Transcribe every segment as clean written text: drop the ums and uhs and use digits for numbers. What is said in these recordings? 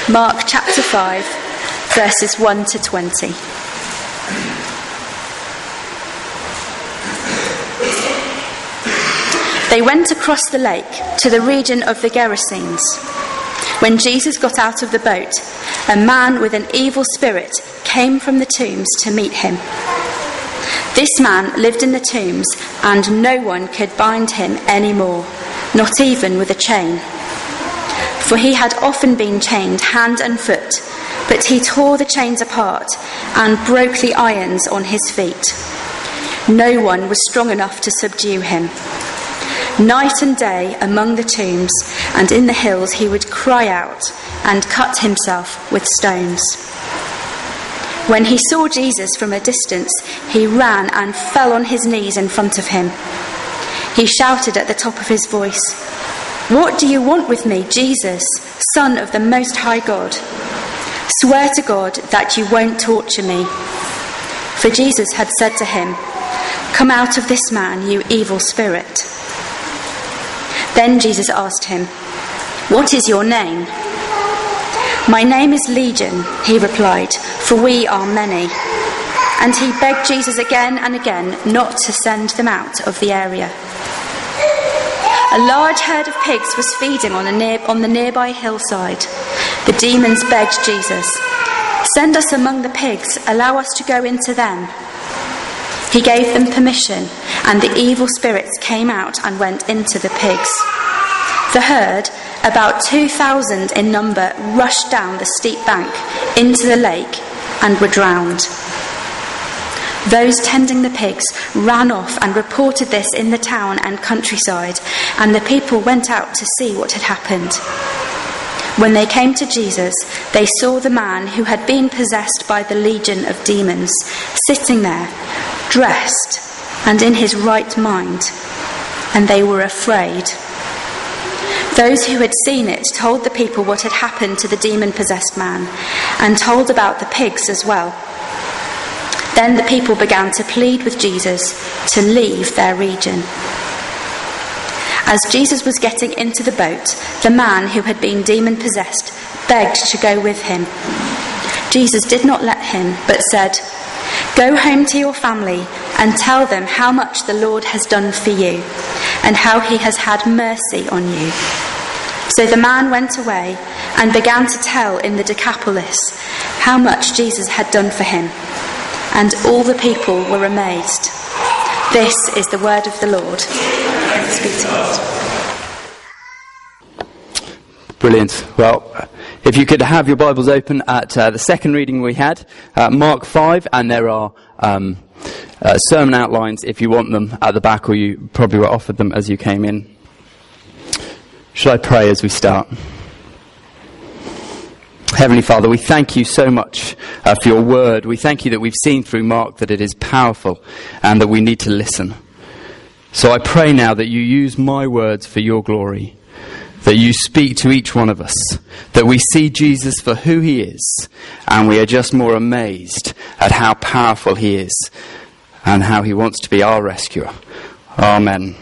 Mark chapter 5, verses 1 to 20. They went across the lake to the region of the Gerasenes. When Jesus got out of the boat, a man with an evil spirit came from the tombs to meet him. This man lived in the tombs, and no one could bind him anymore, not even with a chain. For he had often been chained hand and foot, but he tore the chains apart and broke the irons on his feet. No one was strong enough to subdue him. Night and day among the tombs and in the hills he would cry out and cut himself with stones. When he saw Jesus from a distance, he ran and fell on his knees in front of him. He shouted at the top of his voice, "What do you want with me, Jesus, Son of the Most High God? Swear to God that you won't torture me." For Jesus had said to him, "Come out of this man, you evil spirit." Then Jesus asked him, "What is your name?" "My name is Legion," he replied, "for we are many." And he begged Jesus again and again not to send them out of the area. A large herd of pigs was feeding on the nearby hillside. The demons begged Jesus, "Send us among the pigs, allow us to go into them." He gave them permission, and the evil spirits came out and went into the pigs. The herd, about 2,000 in number, rushed down the steep bank into the lake and were drowned. Those tending the pigs ran off and reported this in the town and countryside, and the people went out to see what had happened. When they came to Jesus, they saw the man who had been possessed by the legion of demons, sitting there, dressed and in his right mind, and they were afraid. Those who had seen it told the people what had happened to the demon-possessed man, and told about the pigs as well. Then the people began to plead with Jesus to leave their region. As Jesus was getting into the boat, the man who had been demon-possessed begged to go with him. Jesus did not let him, but said, "Go home to your family and tell them how much the Lord has done for you, and how he has had mercy on you." So the man went away and began to tell in the Decapolis how much Jesus had done for him. And all the people were amazed. This is the word of the Lord. Speak to God. Brilliant. Well, if you could have your Bibles open at the second reading we had, Mark 5, and there are sermon outlines if you want them at the back, or you probably were offered them as you came in. Shall I pray as we start? Heavenly Father, we thank you so much for your word. We thank you that we've seen through Mark that it is powerful and that we need to listen. So I pray now that you use my words for your glory, that you speak to each one of us, that we see Jesus for who he is, and we are just more amazed at how powerful he is and how he wants to be our rescuer. Amen.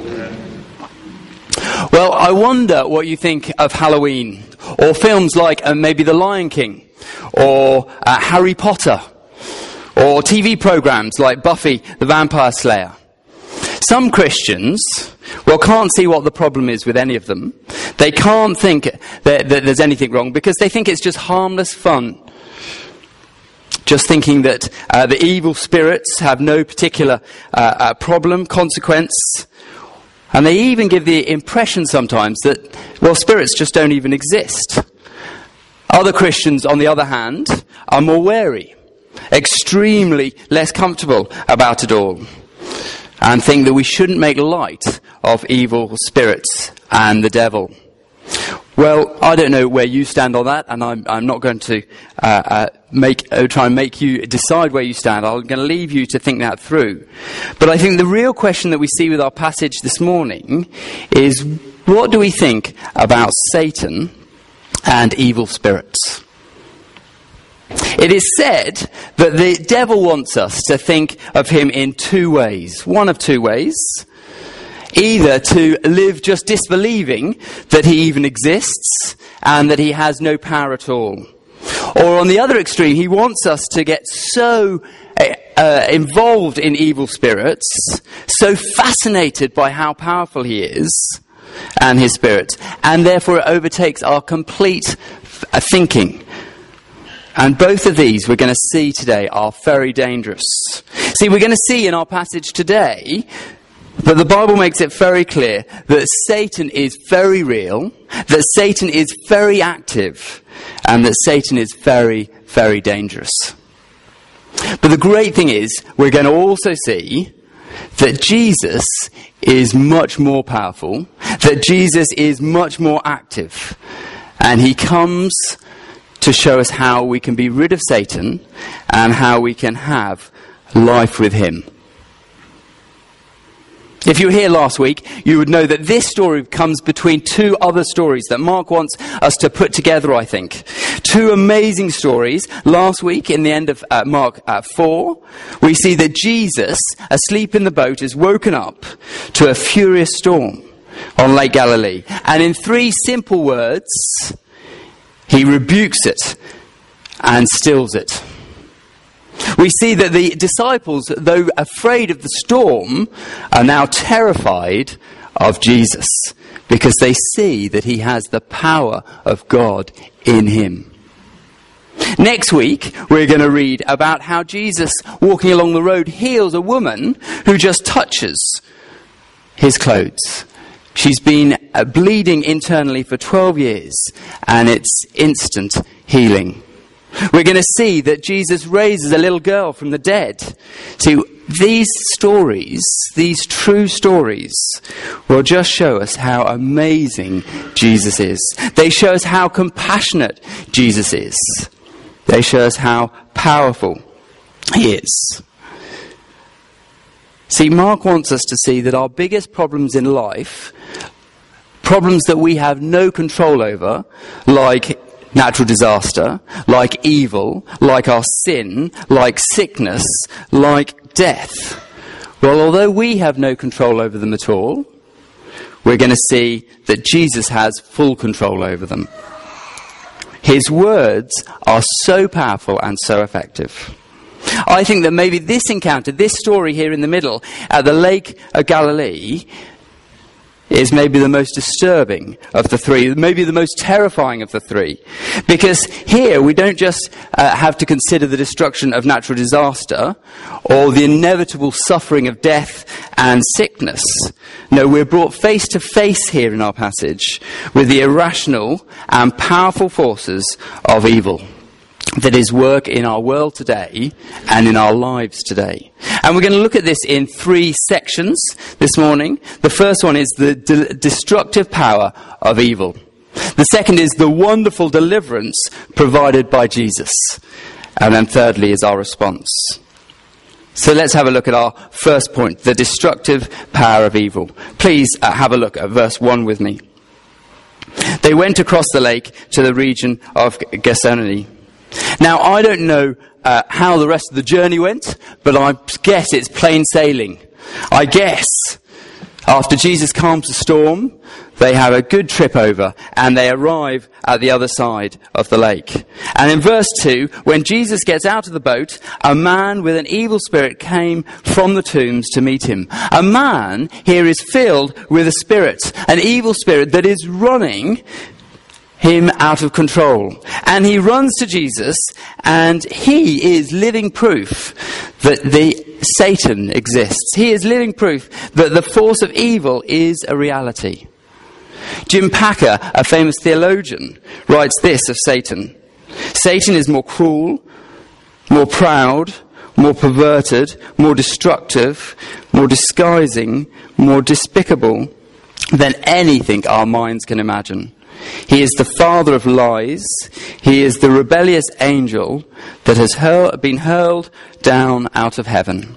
Well, I wonder what you think of Halloween, or films like maybe The Lion King, or Harry Potter, or TV programs like Buffy the Vampire Slayer. Some Christians, can't see what the problem is with any of them. They can't think that there's anything wrong because they think it's just harmless fun. Just thinking that the evil spirits have no particular problem, consequence. And they even give the impression sometimes that, spirits just don't even exist. Other Christians, on the other hand, are more wary, extremely less comfortable about it all, and think that we shouldn't make light of evil spirits and the devil. Well, I don't know where you stand on that, and I'm not going to try and make you decide where you stand. I'm going to leave you to think that through. But I think the real question that we see with our passage this morning is, what do we think about Satan and evil spirits? It is said that the devil wants us to think of him in two ways. One of two ways. Either to live just disbelieving that he even exists and that he has no power at all. Or on the other extreme, he wants us to get so involved in evil spirits, so fascinated by how powerful he is and his spirit, and therefore it overtakes our complete thinking. And both of these we're going to see today are very dangerous. See, we're going to see in our passage today that the Bible makes it very clear that Satan is very real, that Satan is very active, and that Satan is very, very dangerous. But the great thing is, we're going to also see that Jesus is much more powerful, that Jesus is much more active, and he comes to show us how we can be rid of Satan and how we can have life with him. If you were here last week, you would know that this story comes between two other stories that Mark wants us to put together, I think. Two amazing stories. Last week, in the end of Mark 4, we see that Jesus, asleep in the boat, is woken up to a furious storm on Lake Galilee. And in 3 simple words, he rebukes it and stills it. We see that the disciples, though afraid of the storm, are now terrified of Jesus because they see that he has the power of God in him. Next week, we're going to read about how Jesus, walking along the road, heals a woman who just touches his clothes. She's been bleeding internally for 12 years, and it's instant healing. We're going to see that Jesus raises a little girl from the dead. See, these stories, these true stories, will just show us how amazing Jesus is. They show us how compassionate Jesus is. They show us how powerful he is. See, Mark wants us to see that our biggest problems in life, problems that we have no control over, like natural disaster, like evil, like our sin, like sickness, like death. Well, although we have no control over them at all, we're going to see that Jesus has full control over them. His words are so powerful and so effective. I think that maybe this encounter, this story here in the middle, at the Lake of Galilee, is maybe the most disturbing of the 3, maybe the most terrifying of the 3. Because here we don't just have to consider the destruction of natural disaster or the inevitable suffering of death and sickness. No, we're brought face to face here in our passage with the irrational and powerful forces of evil that is work in our world today and in our lives today. And we're going to look at this in 3 sections this morning. The first one is the destructive power of evil. The second is the wonderful deliverance provided by Jesus. And then thirdly is our response. So let's have a look at our first point, the destructive power of evil. Please have a look at verse 1 with me. They went across the lake to the region of Gethsemane. Now, I don't know how the rest of the journey went, but I guess it's plain sailing. I guess after Jesus calms the storm, they have a good trip over and they arrive at the other side of the lake. And in verse 2, when Jesus gets out of the boat, a man with an evil spirit came from the tombs to meet him. A man here is filled with a spirit, an evil spirit that is running him out of control. And he runs to Jesus, and he is living proof that Satan exists. He is living proof that the force of evil is a reality. Jim Packer, a famous theologian, writes this of Satan. Satan is more cruel, more proud, more perverted, more destructive, more disguising, more despicable than anything our minds can imagine. He is the father of lies. He is the rebellious angel that has been hurled down out of heaven.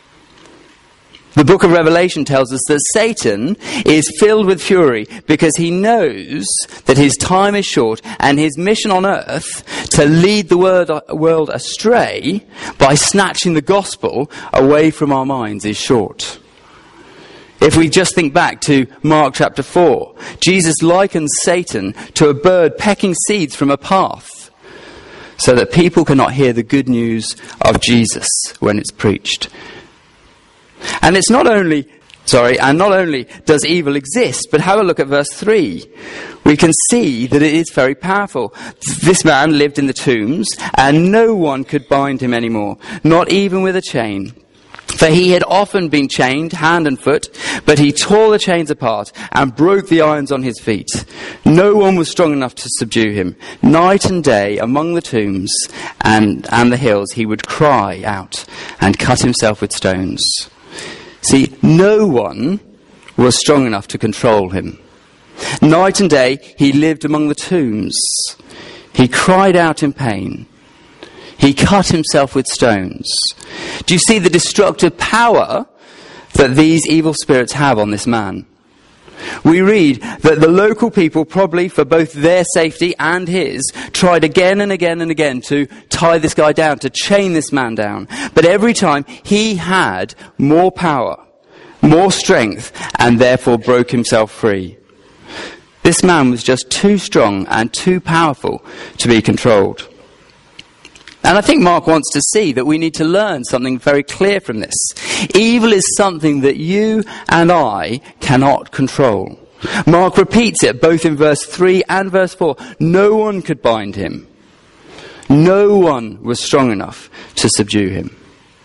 The book of Revelation tells us that Satan is filled with fury because he knows that his time is short and his mission on earth to lead the world astray by snatching the gospel away from our minds is short. If we just think back to Mark chapter 4, Jesus likens Satan to a bird pecking seeds from a path so that people cannot hear the good news of Jesus when it's preached. And not only does evil exist, but have a look at verse 3. We can see that it is very powerful. This man lived in the tombs, and no one could bind him anymore, not even with a chain. For he had often been chained, hand and foot, but he tore the chains apart and broke the irons on his feet. No one was strong enough to subdue him. Night and day, among the tombs and the hills, he would cry out and cut himself with stones. See, no one was strong enough to control him. Night and day, he lived among the tombs. He cried out in pain. He cut himself with stones. Do you see the destructive power that these evil spirits have on this man? We read that the local people, probably for both their safety and his, tried again and again and again to tie this guy down, to chain this man down. But every time he had more power, more strength, and therefore broke himself free. This man was just too strong and too powerful to be controlled. And I think Mark wants to see that we need to learn something very clear from this. Evil is something that you and I cannot control. Mark repeats it both in verse 3 and verse 4. No one could bind him. No one was strong enough to subdue him.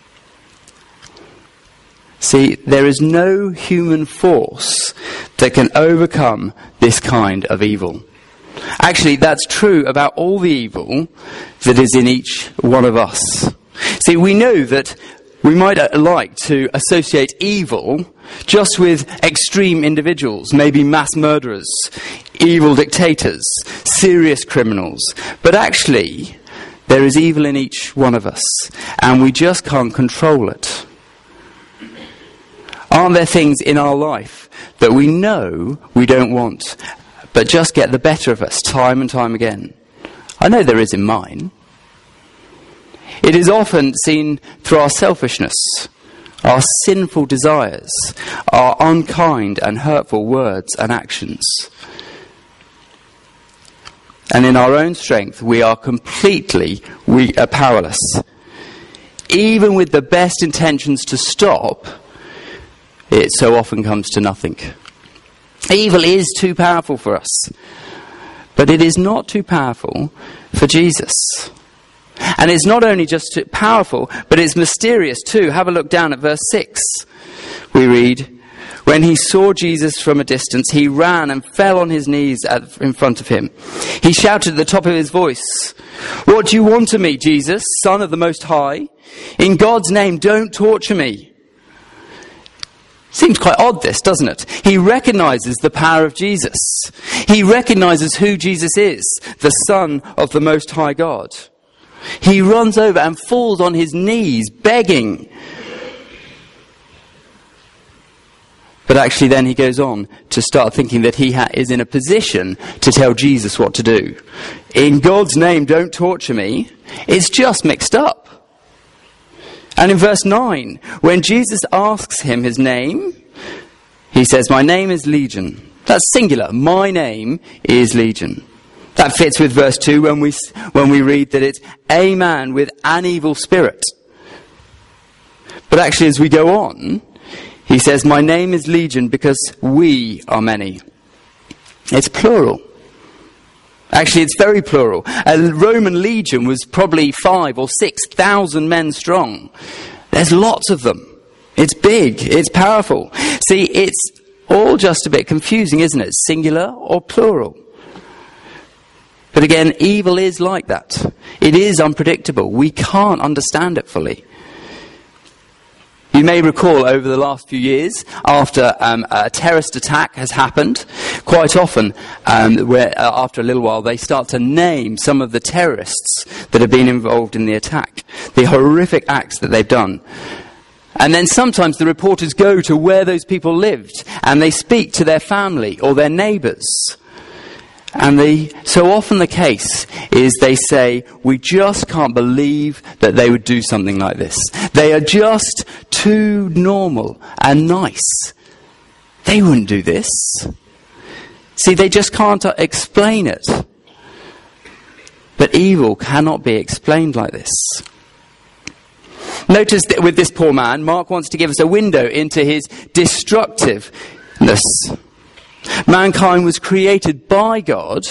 See, there is no human force that can overcome this kind of evil. Actually, that's true about all the evil that is in each one of us. See, we know that we might like to associate evil just with extreme individuals, maybe mass murderers, evil dictators, serious criminals. But actually, there is evil in each one of us, and we just can't control it. Aren't there things in our life that we know we don't want, but just get the better of us time and time again? I know there is in mine. It is often seen through our selfishness, our sinful desires, our unkind and hurtful words and actions. And in our own strength, we are completely powerless. Even with the best intentions to stop, it so often comes to nothing. Evil is too powerful for us, but it is not too powerful for Jesus. And it's not only just powerful, but it's mysterious too. Have a look down at verse 6. We read, when he saw Jesus from a distance, he ran and fell on his knees in front of him. He shouted at the top of his voice, "What do you want of me, Jesus, Son of the Most High? In God's name, don't torture me." Seems quite odd, this, doesn't it? He recognizes the power of Jesus. He recognizes who Jesus is, the Son of the Most High God. He runs over and falls on his knees, begging. But actually then he goes on to start thinking that he is in a position to tell Jesus what to do. In God's name, don't torture me. It's just mixed up. And in verse 9, when Jesus asks him his name, he says, "My name is Legion." That's singular. My name is Legion. That fits with verse 2 when we read that it's a man with an evil spirit. But actually, as we go on, he says, "My name is Legion because we are many." It's plural. Actually, it's very plural. A Roman legion was probably 5,000 or 6,000 men strong. There's lots of them. It's big. It's powerful. See, it's all just a bit confusing, isn't it? Singular or plural. But again, evil is like that. It is unpredictable. We can't understand it fully. You may recall over the last few years, after a terrorist attack has happened, quite often, after a little while, they start to name some of the terrorists that have been involved in the attack, the horrific acts that they've done. And then sometimes the reporters go to where those people lived, and they speak to their family or their neighbours. And so often the case is they say, "We just can't believe that they would do something like this. They are just too normal and nice They wouldn't do this. See, they just can't explain it. But evil cannot be explained like this. Notice that with this poor man, Mark wants to give us a window into his destructiveness. Mankind was created by God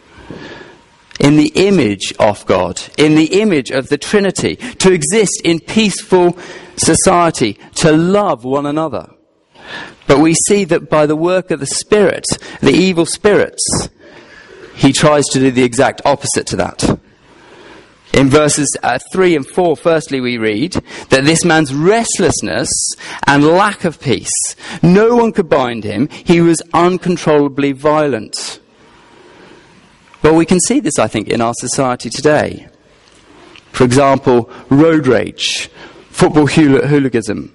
in the image of God, in the image of the Trinity, to exist in peaceful society, to love one another. But we see that by the work of the Spirit, the evil spirits, he tries to do the exact opposite to that. In verses 3 and 4, firstly, we read that this man's restlessness and lack of peace, no one could bind him. He was uncontrollably violent. Well, we can see this, I think, in our society today. For example, road rage, football hooliganism,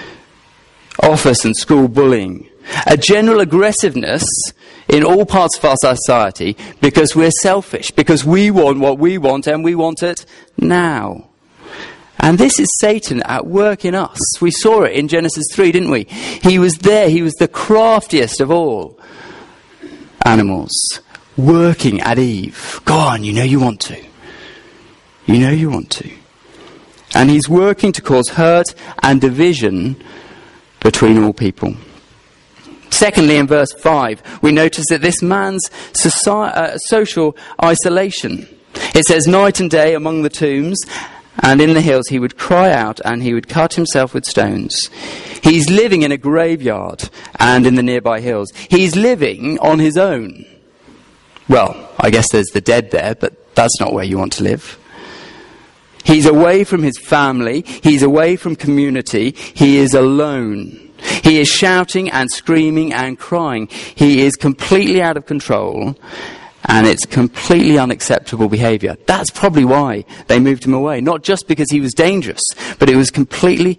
office and school bullying, a general aggressiveness in all parts of our society because we're selfish, because we want what we want and we want it now. And this is Satan at work in us. We saw it in Genesis 3, didn't we? He was there, he was the craftiest of all animals, working at Eve. Go on, you know you want to. You know you want to. And he's working to cause hurt and division between all people. Secondly, in verse 5, we notice that this man's social isolation. It says, night and day among the tombs and in the hills he would cry out and he would cut himself with stones. He's living in a graveyard and in the nearby hills. He's living on his own. Well, I guess there's the dead there, but that's not where you want to live. He's away from his family. He's away from community. He is alone. He is shouting and screaming and crying. He is completely out of control, and it's completely unacceptable behavior. That's probably why they moved him away. Not just because he was dangerous, but it was completely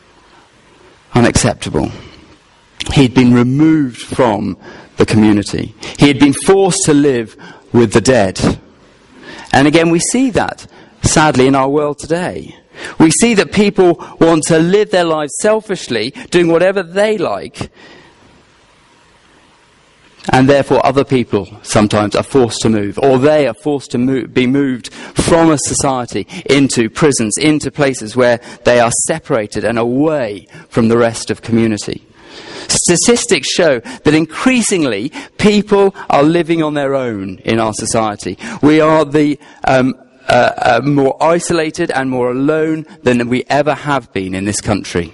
unacceptable. He'd been removed from the community. He had been forced to live with the dead. And again, we see that, sadly, in our world today. We see that people want to live their lives selfishly, doing whatever they like, and therefore other people sometimes are forced to move, or they are forced to be moved from a society into prisons, into places where they are separated and away from the rest of community. Statistics show that increasingly people are living on their own in our society. We are the more isolated and more alone than we ever have been in this country.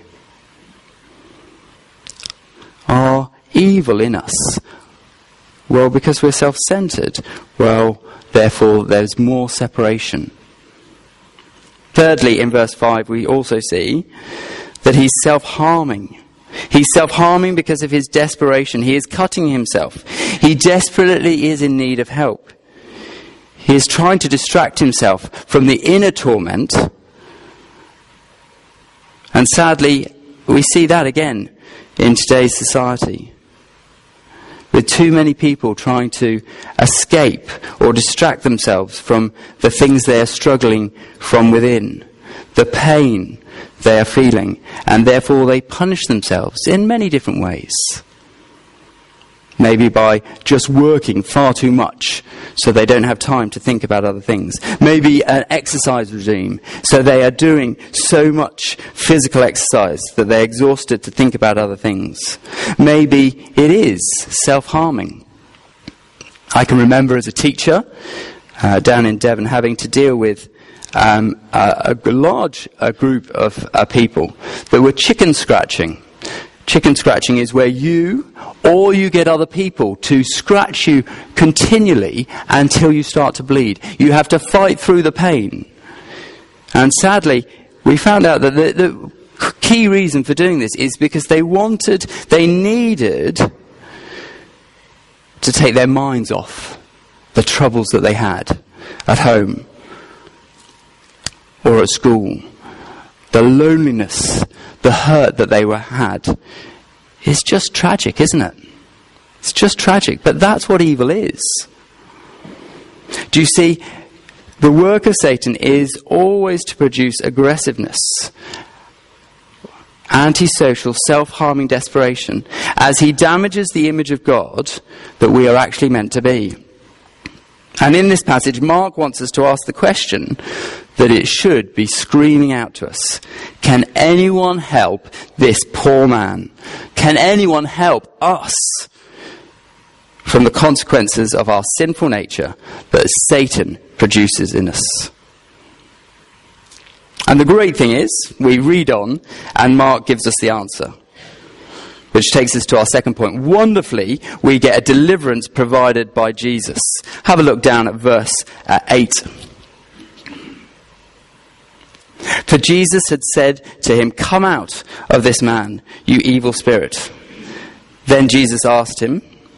Are evil in us? Well, because we're self-centered. Well, therefore, there's more separation. Thirdly, in verse 5, we also see that he's self-harming. He's self-harming because of his desperation. He is cutting himself. He desperately is in need of help. He is trying to distract himself from the inner torment. And sadly, we see that again in today's society. With too many people trying to escape or distract themselves from the things they are struggling from within, the pain they are feeling, and therefore they punish themselves in many different ways. Maybe by just working far too much so they don't have time to think about other things. Maybe an exercise regime, so they are doing so much physical exercise that they're exhausted to think about other things. Maybe it is self-harming. I can remember as a teacher down in Devon having to deal with a large group of people that were chicken scratching. Chicken scratching is where you get other people to scratch you continually until you start to bleed. You have to fight through the pain. And sadly, we found out that the key reason for doing this is because they needed to take their minds off the troubles that they had at home or at school. The loneliness, the hurt that they had is just tragic, isn't it? It's just tragic. But that's what evil is. Do you see? The work of Satan is always to produce aggressiveness antisocial, self-harming desperation as he damages the image of God that we are actually meant to be. And in this passage, Mark wants us to ask the question that it should be screaming out to us. Can anyone help this poor man? Can anyone help us from the consequences of our sinful nature that Satan produces in us? And the great thing is, we read on, and Mark gives us the answer, which takes us to our second point. Wonderfully, we get a deliverance provided by Jesus. Have a look down at verse 8. For Jesus had said to him, "Come out of this man, you evil spirit." Then Jesus asked him,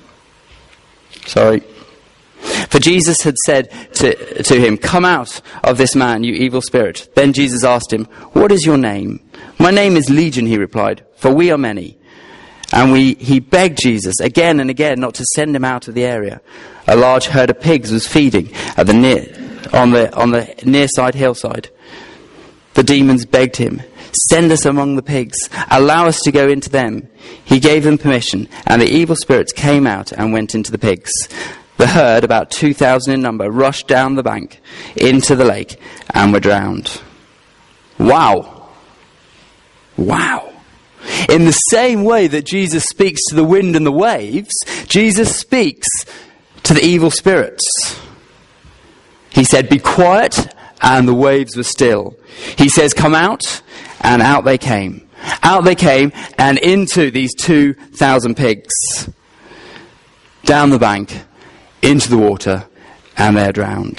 For Jesus had said to him, "Come out of this man, you evil spirit." Then Jesus asked him, "What is your name?" "My name is Legion," he replied, "for we are many." And he begged Jesus again and again not to send him out of the area. A large herd of pigs was feeding on the near side hillside. The demons begged him, "Send us among the pigs. Allow us to go into them." He gave them permission, and the evil spirits came out and went into the pigs. The herd, about 2,000 in number, rushed down the bank into the lake and were drowned. Wow. Wow. In the same way that Jesus speaks to the wind and the waves, Jesus speaks to the evil spirits. He said, "Be quiet," and the waves were still. He says, "Come out," and out they came. Out they came and into these 2,000 pigs. Down the bank, into the water, and they're drowned.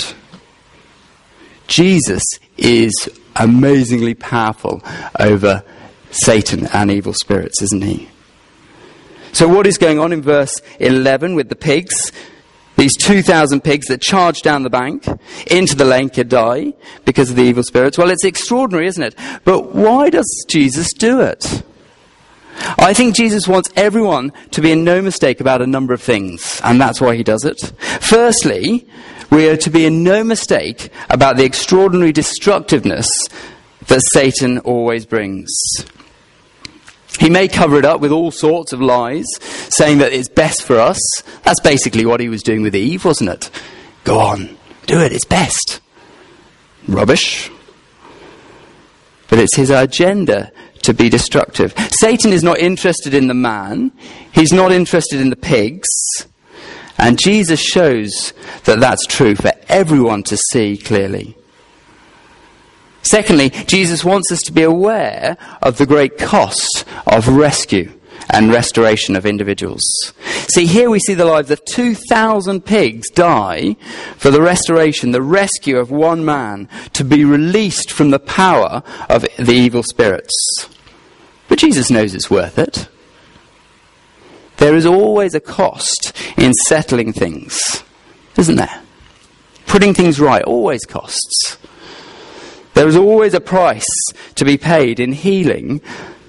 Jesus is amazingly powerful over Satan and evil spirits, isn't he? So what is going on in verse 11 with the pigs? These 2,000 pigs that charge down the bank into the lake and die because of the evil spirits. Well, it's extraordinary, isn't it? But why does Jesus do it? I think Jesus wants everyone to be in no mistake about a number of things, and that's why he does it. Firstly, we are to be in no mistake about the extraordinary destructiveness that Satan always brings. He may cover it up with all sorts of lies, saying that it's best for us. That's basically what he was doing with Eve, wasn't it? Go on, do it, it's best. Rubbish. But it's his agenda to be destructive. Satan is not interested in the man. He's not interested in the pigs. And Jesus shows that that's true for everyone to see clearly. Secondly, Jesus wants us to be aware of the great cost of rescue and restoration of individuals. See, here we see the lives of 2,000 pigs die for the restoration, the rescue of one man to be released from the power of the evil spirits. But Jesus knows it's worth it. There is always a cost in settling things, isn't there? Putting things right always costs. There is always a price to be paid in healing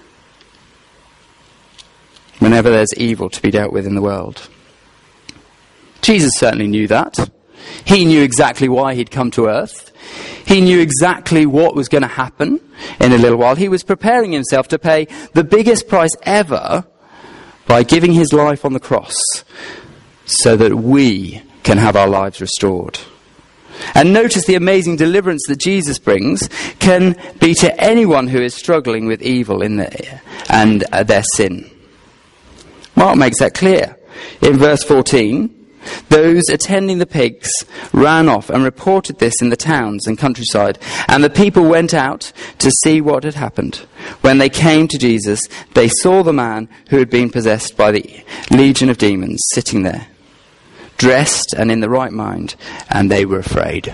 whenever there's evil to be dealt with in the world. Jesus certainly knew that. He knew exactly why he'd come to earth. He knew exactly what was going to happen in a little while. He was preparing himself to pay the biggest price ever by giving his life on the cross so that we can have our lives restored. And notice the amazing deliverance that Jesus brings can be to anyone who is struggling with evil and their sin. Mark makes that clear. In verse 14, those attending the pigs ran off and reported this in the towns and countryside, and the people went out to see what had happened. When they came to Jesus, they saw the man who had been possessed by the legion of demons sitting there, dressed and in the right mind, and they were afraid.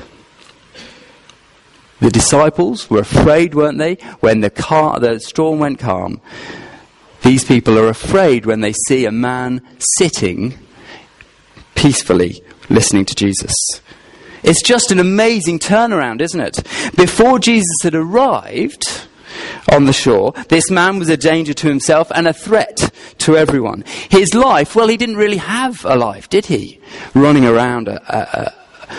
The disciples were afraid, weren't they, when the storm went calm. These people are afraid when they see a man sitting peacefully listening to Jesus. It's just an amazing turnaround, isn't it? Before Jesus had arrived on the shore, this man was a danger to himself and a threat to everyone. His life, well, he didn't really have a life, did he? Running around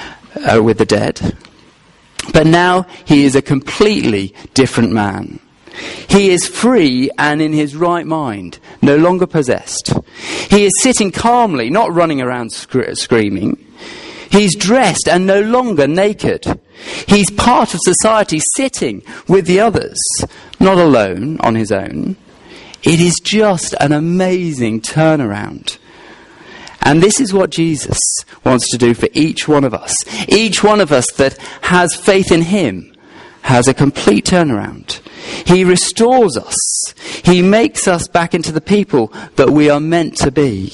with the dead. But now he is a completely different man. He is free and in his right mind, no longer possessed. He is sitting calmly, not running around screaming. He's dressed and no longer naked. He's part of society, sitting with the others, not alone on his own. It is just an amazing turnaround. And this is what Jesus wants to do for each one of us. Each one of us that has faith in him has a complete turnaround. He restores us. He makes us back into the people that we are meant to be.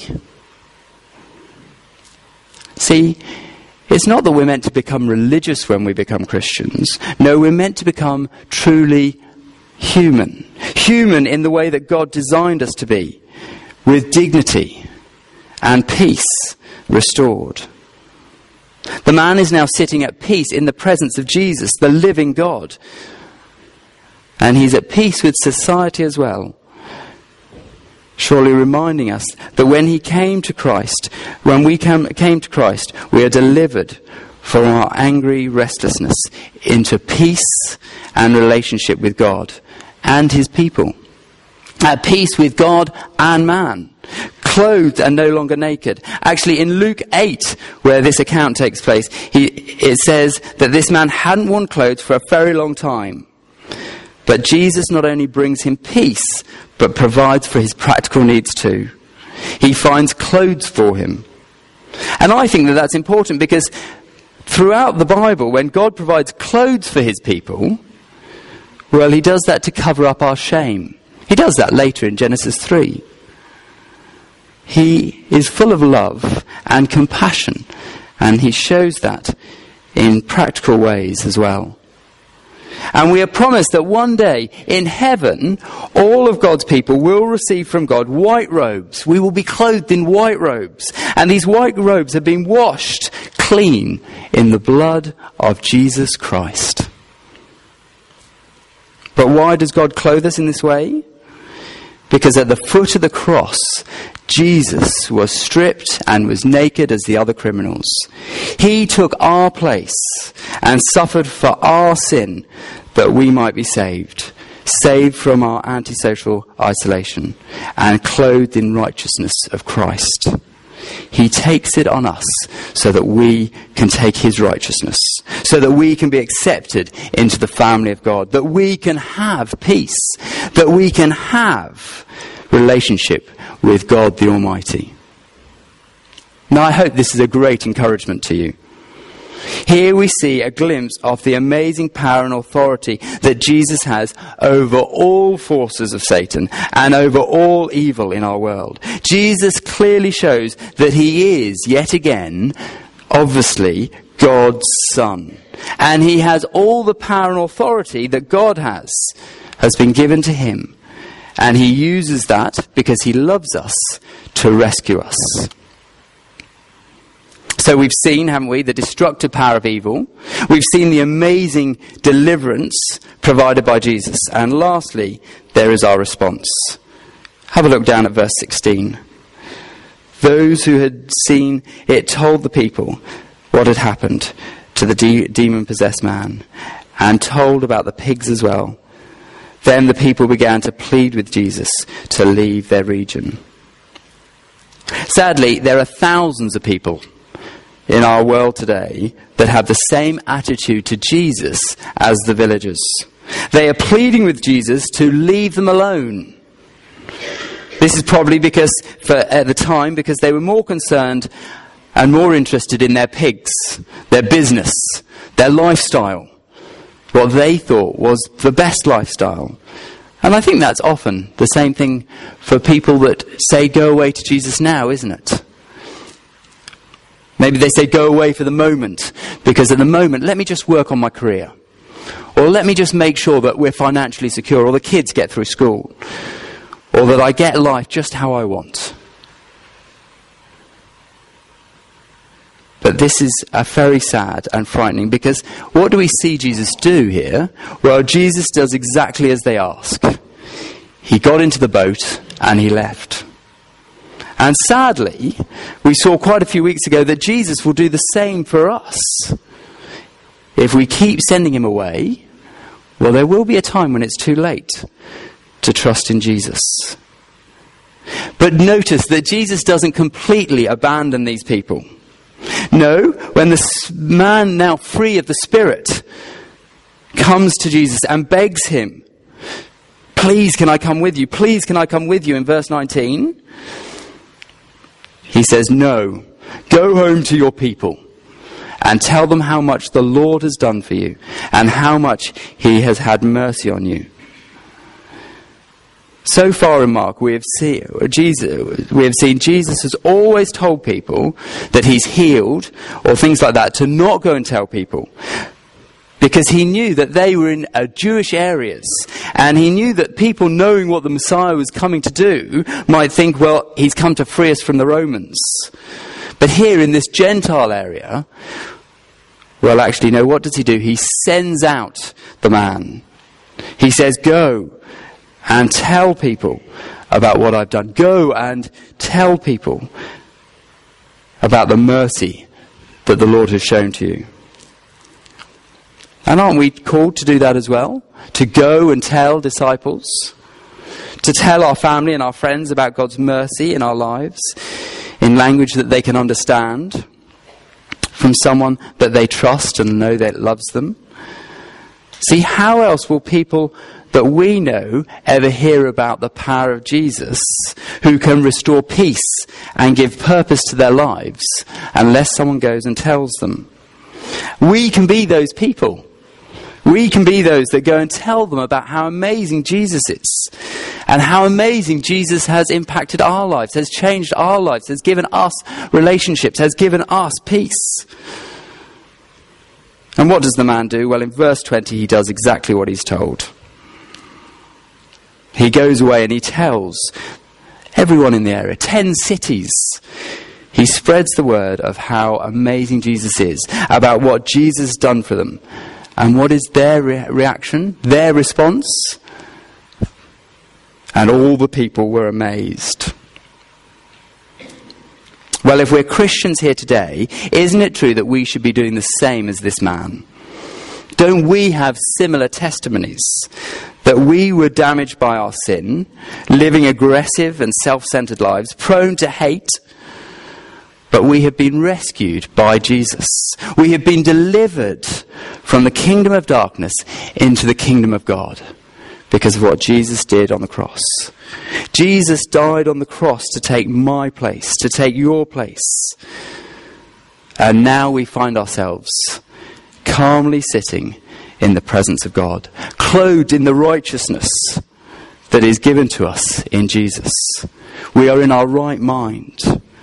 See, it's not that we're meant to become religious when we become Christians. No, we're meant to become truly human. Human in the way that God designed us to be, with dignity and peace restored. The man is now sitting at peace in the presence of Jesus, the living God. And he's at peace with society as well. Surely reminding us that when he came to Christ, when we came to Christ, we are delivered from our angry restlessness into peace and relationship with God and his people. At peace with God and man. Clothed and no longer naked. Actually, in Luke 8, where this account takes place, it says that this man hadn't worn clothes for a very long time. But Jesus not only brings him peace, but provides for his practical needs too. He finds clothes for him. And I think that that's important because throughout the Bible, when God provides clothes for his people, well, he does that to cover up our shame. He does that later in Genesis 3. He is full of love and compassion, and he shows that in practical ways as well. And we are promised that one day in heaven, all of God's people will receive from God white robes. We will be clothed in white robes. And these white robes have been washed clean in the blood of Jesus Christ. But why does God clothe us in this way? Because at the foot of the cross, Jesus was stripped and was naked as the other criminals. He took our place and suffered for our sin that we might be saved. Saved from our antisocial isolation and clothed in righteousness of Christ. He takes it on us so that we can take his righteousness, so that we can be accepted into the family of God, that we can have peace, that we can have relationship with God the Almighty. Now I hope this is a great encouragement to you. Here we see a glimpse of the amazing power and authority that Jesus has over all forces of Satan and over all evil in our world. Jesus clearly shows that he is, yet again, obviously, God's Son. And he has all the power and authority that God has been given to him. And he uses that because he loves us to rescue us. So we've seen, haven't we, the destructive power of evil. We've seen the amazing deliverance provided by Jesus. And lastly, there is our response. Have a look down at verse 16. Those who had seen it told the people what had happened to the demon-possessed man, and told about the pigs as well. Then the people began to plead with Jesus to leave their region. Sadly, there are thousands of people in our world today that have the same attitude to Jesus as the villagers. They are pleading with Jesus to leave them alone. This is probably because, at the time, because they were more concerned and more interested in their pigs, their business, their lifestyle, what they thought was the best lifestyle. And I think that's often the same thing for people that say go away to Jesus now, isn't it? Maybe they say go away for the moment, because at the moment, let me just work on my career. Or let me just make sure that we're financially secure, or the kids get through school. Or that I get life just how I want. But this is very sad and frightening, because what do we see Jesus do here? Well, Jesus does exactly as they ask. He got into the boat and he left. And sadly, we saw quite a few weeks ago that Jesus will do the same for us. If we keep sending him away, Well, there will be a time when it's too late to trust in Jesus. But notice that Jesus doesn't completely abandon these people. No, when the man, now free of the Spirit, comes to Jesus and begs him, please can I come with you? Please can I come with you? In verse 19, he says, no, go home to your people and tell them how much the Lord has done for you and how much he has had mercy on you. So far in Mark, we have seen Jesus has always told people that he's healed or things like that to not go and tell people, because he knew that they were in Jewish areas, and he knew that people knowing what the Messiah was coming to do might think, well, he's come to free us from the Romans. But here in this Gentile area, well, actually, no, what does he do? He sends out the man. He says, go and tell people about what I've done. Go and tell people about the mercy that the Lord has shown to you. And aren't we called to do that as well? To go and tell disciples, to tell our family and our friends about God's mercy in our lives in language that they can understand, from someone that they trust and know that loves them. See, how else will people that we know ever hear about the power of Jesus, who can restore peace and give purpose to their lives, unless someone goes and tells them? We can be those people. We can be those that go and tell them about how amazing Jesus is, and how amazing Jesus has impacted our lives, has changed our lives, has given us relationships, has given us peace. And what does the man do? Well, in verse 20, he does exactly what he's told. He goes away and he tells everyone in the area, 10 cities. He spreads the word of how amazing Jesus is, about what Jesus has done for them. And what is their reaction, their response? And all the people were amazed. Well, if we're Christians here today, isn't it true that we should be doing the same as this man? Don't we have similar testimonies? That we were damaged by our sin, living aggressive and self-centered lives, prone to hate, but we have been rescued by Jesus. We have been delivered from the kingdom of darkness into the kingdom of God because of what Jesus did on the cross. Jesus died on the cross to take my place, to take your place. And now we find ourselves calmly sitting in the presence of God, clothed in the righteousness that is given to us in Jesus. We are in our right mind.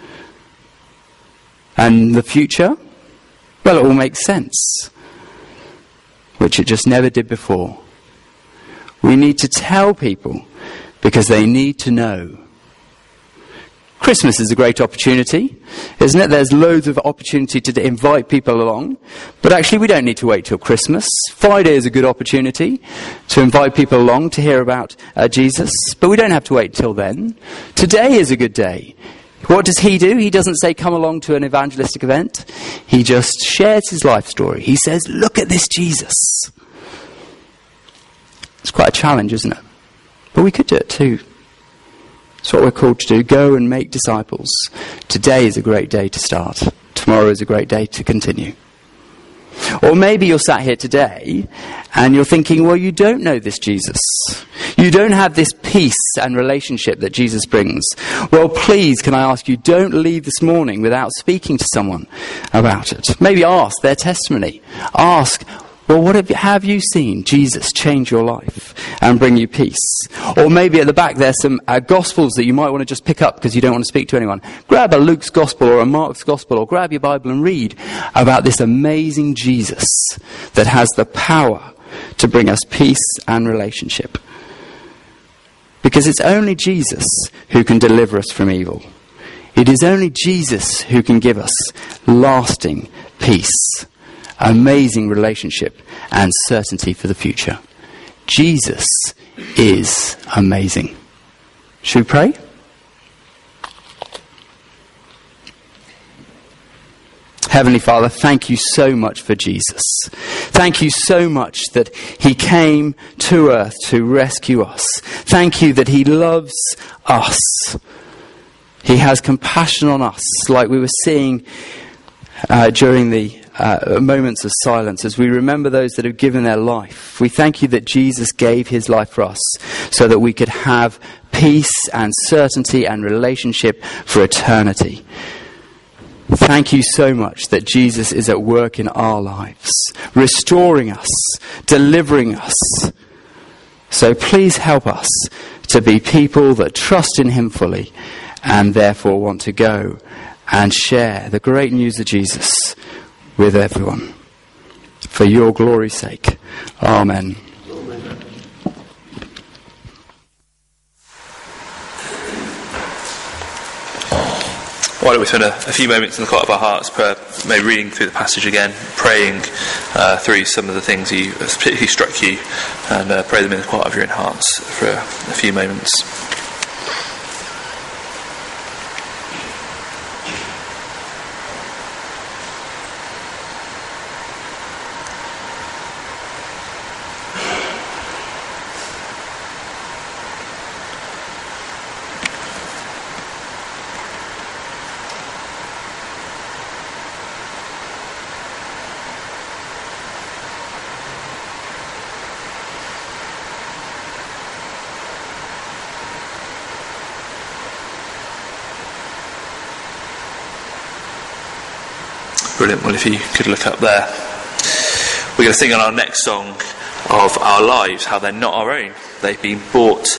And the future? Well, it all makes sense, which it just never did before. We need to tell people because they need to know. Christmas is a great opportunity, isn't it? There's loads of opportunity to invite people along. But actually, we don't need to wait till Christmas. Friday is a good opportunity to invite people along to hear about Jesus. But we don't have to wait till then. Today is a good day. What does he do? He doesn't say, come along to an evangelistic event. He just shares his life story. He says, look at this Jesus. It's quite a challenge, isn't it? But we could do it too. It's what we're called to do. Go and make disciples. Today is a great day to start. Tomorrow is a great day to continue. Or maybe you're sat here today and you're thinking, well, you don't know this Jesus. You don't have this peace and relationship that Jesus brings. Well, please, can I ask you, don't leave this morning without speaking to someone about it. Maybe ask their testimony. Ask, well, what have you seen Jesus change your life and bring you peace? Or maybe at the back there's some Gospels that you might want to just pick up because you don't want to speak to anyone. Grab a Luke's Gospel or a Mark's Gospel, or grab your Bible and read about this amazing Jesus that has the power to bring us peace and relationship. Because it's only Jesus who can deliver us from evil. It is only Jesus who can give us lasting peace, amazing relationship, and certainty for the future. Jesus is amazing. Should we pray? Heavenly Father, thank you so much for Jesus. Thank you so much that he came to earth to rescue us. Thank you that he loves us. He has compassion on us, like we were seeing during the moments of silence as we remember those that have given their life. We thank you that Jesus gave his life for us so that we could have peace and certainty and relationship for eternity. Thank you so much that Jesus is at work in our lives, restoring us, delivering us. So please help us to be people that trust in him fully and therefore want to go and share the great news of Jesus with everyone. For your glory's sake. Amen. Why don't we spend a few moments in the quiet of our hearts, maybe reading through the passage again, praying through some of the things that particularly struck you, and pray them in the quiet of your own hearts for a few moments. Brilliant. Well, if you could look up there. We're going to sing on our next song of our lives, how they're not our own. They've been bought